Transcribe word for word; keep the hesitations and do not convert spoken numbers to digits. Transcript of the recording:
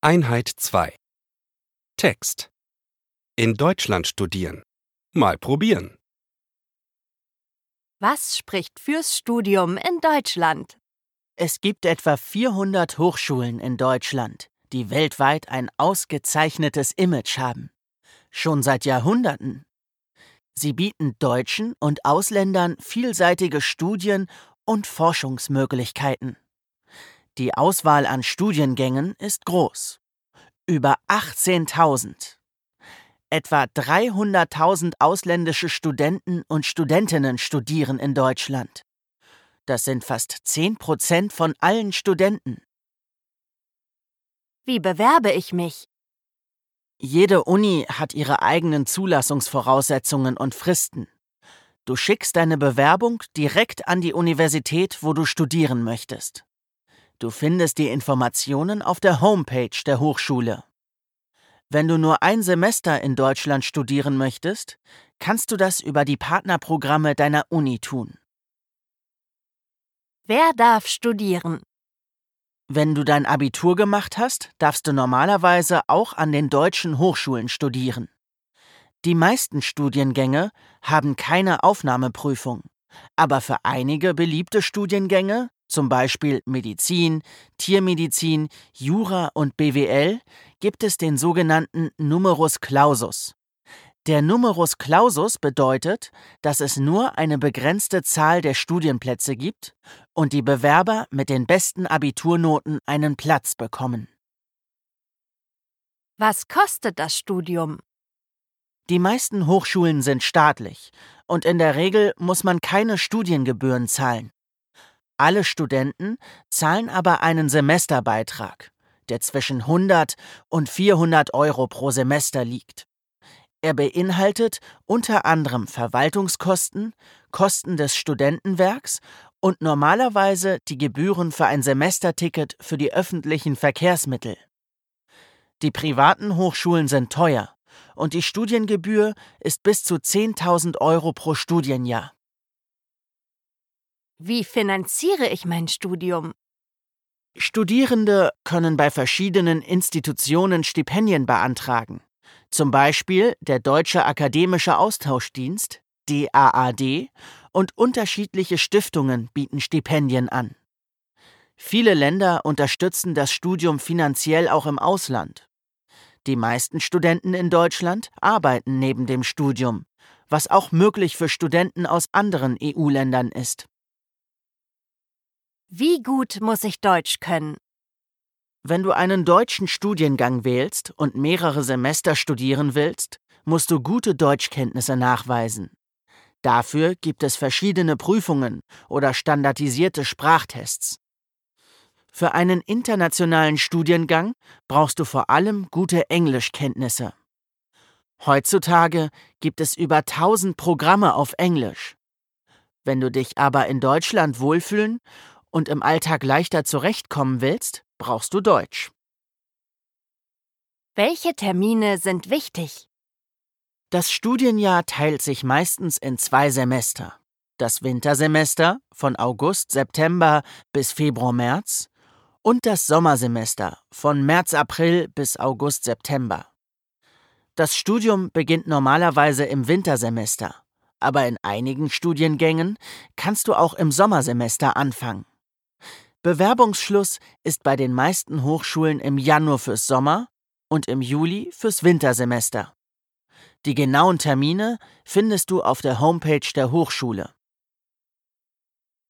Einheit zwei. Text. In Deutschland studieren. Mal probieren. Was spricht fürs Studium in Deutschland? Es gibt etwa vierhundert Hochschulen in Deutschland, die weltweit ein ausgezeichnetes Image haben. Schon seit Jahrhunderten. Sie bieten Deutschen und Ausländern vielseitige Studien- und Forschungsmöglichkeiten. Die Auswahl an Studiengängen ist groß. Über achtzehntausend. Etwa dreihunderttausend ausländische Studenten und Studentinnen studieren in Deutschland. Das sind fast zehn Prozent von allen Studenten. Wie bewerbe ich mich? Jede Uni hat ihre eigenen Zulassungsvoraussetzungen und Fristen. Du schickst deine Bewerbung direkt an die Universität, wo du studieren möchtest. Du findest die Informationen auf der Homepage der Hochschule. Wenn du nur ein Semester in Deutschland studieren möchtest, kannst du das über die Partnerprogramme deiner Uni tun. Wer darf studieren? Wenn du dein Abitur gemacht hast, darfst du normalerweise auch an den deutschen Hochschulen studieren. Die meisten Studiengänge haben keine Aufnahmeprüfung, aber für einige beliebte Studiengänge, zum Beispiel Medizin, Tiermedizin, Jura und B W L, gibt es den sogenannten Numerus Clausus. Der Numerus Clausus bedeutet, dass es nur eine begrenzte Zahl der Studienplätze gibt und die Bewerber mit den besten Abiturnoten einen Platz bekommen. Was kostet das Studium? Die meisten Hochschulen sind staatlich und in der Regel muss man keine Studiengebühren zahlen. Alle Studenten zahlen aber einen Semesterbeitrag, der zwischen hundert und vierhundert Euro pro Semester liegt. Er beinhaltet unter anderem Verwaltungskosten, Kosten des Studentenwerks und normalerweise die Gebühren für ein Semesterticket für die öffentlichen Verkehrsmittel. Die privaten Hochschulen sind teuer und die Studiengebühr ist bis zu zehntausend Euro pro Studienjahr. Wie finanziere ich mein Studium? Studierende können bei verschiedenen Institutionen Stipendien beantragen. Zum Beispiel der Deutsche Akademische Austauschdienst, D A A D, und unterschiedliche Stiftungen bieten Stipendien an. Viele Länder unterstützen das Studium finanziell auch im Ausland. Die meisten Studenten in Deutschland arbeiten neben dem Studium, was auch möglich für Studenten aus anderen E U-Ländern ist. Wie gut muss ich Deutsch können? Wenn du einen deutschen Studiengang wählst und mehrere Semester studieren willst, musst du gute Deutschkenntnisse nachweisen. Dafür gibt es verschiedene Prüfungen oder standardisierte Sprachtests. Für einen internationalen Studiengang brauchst du vor allem gute Englischkenntnisse. Heutzutage gibt es über tausend Programme auf Englisch. Wenn du dich aber in Deutschland wohlfühlen und im Alltag leichter zurechtkommen willst, brauchst du Deutsch. Welche Termine sind wichtig? Das Studienjahr teilt sich meistens in zwei Semester. Das Wintersemester von August, September bis Februar, März und das Sommersemester von März, April bis August, September. Das Studium beginnt normalerweise im Wintersemester, aber in einigen Studiengängen kannst du auch im Sommersemester anfangen. Bewerbungsschluss ist bei den meisten Hochschulen im Januar fürs Sommer und im Juli fürs Wintersemester. Die genauen Termine findest du auf der Homepage der Hochschule.